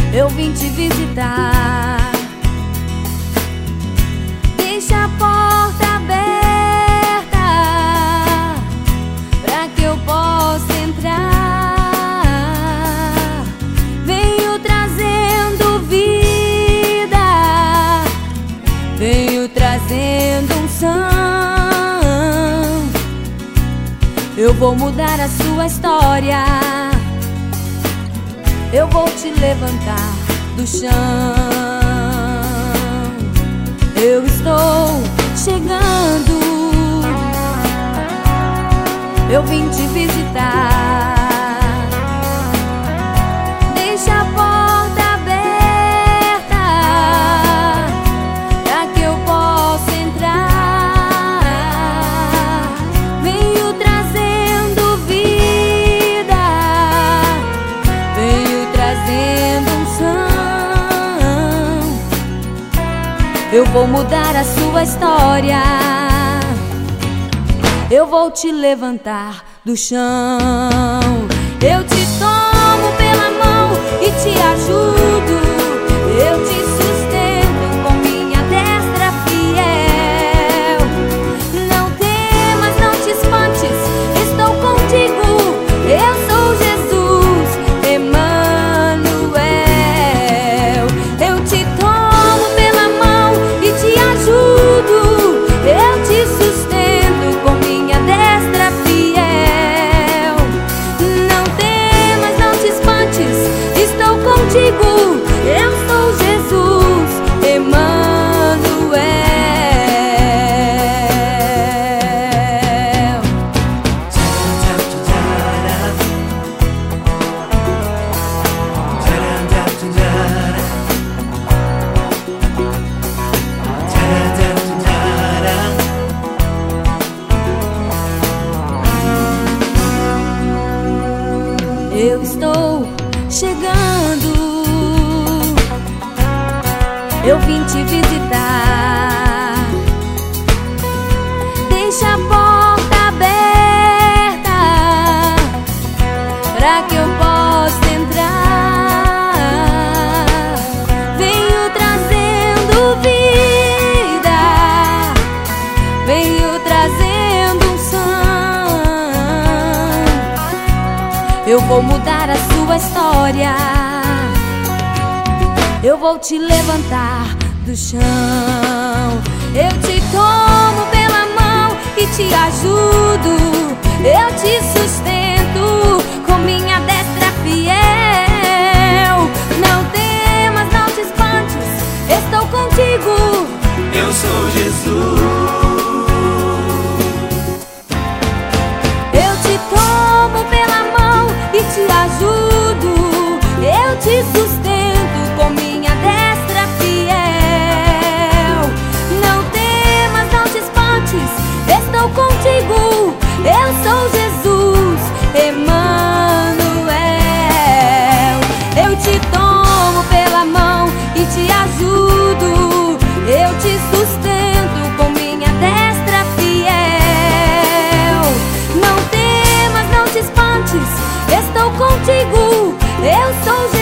eu vim te visitar. Deixa a porta aberta pra que eu possa entrar. Venho trazendo vida, venho trazendo unção. Eu vou mudar a sua história, eu vou te levantar do chão. Eu estou chegando, eu vim te visitar. Deixa a porta aberta pra que eu possa entrar. Venho trazendo vida, venho trazendo unção. Eu vou mudar a sua história, eu vou te levantar do chão. Eu te tomo pela mão e te ajudo, eu te sustento com minha destra fiel. Não temas, não te espantes, estou contigo. Eu sou Jesus, Emanuel. Eu te tomo pela mão e te ajudo, eu te sustento com minha destra fiel. Não temas, não te espantes, estou contigo. Eu sou Jesus, Emanuel. Eu estou chegando, eu vim te visitar. Deixa a porta aberta pra que eu possa entrar. Venho trazendo vida, venho trazendo unção. Eu vou mudar a sua história, eu vou te levantar do chão. Eu te tomo pela mão e te ajudo, eu te sustento com minha destra fiel. Não temas, não te espantes, estou contigo. Eu sou Jesus. Eu te tomo pela mão e te ajudo, eu te sustento com minha destra fiel. Não temas, não te espantes, estou contigo. Eu sou Jesus, Emanuel. Eu te tomo pela mão e te ajudo, eu te sustento com minha destra fiel. Não temas, não te espantes, estou contigo. Eu sou Jesus.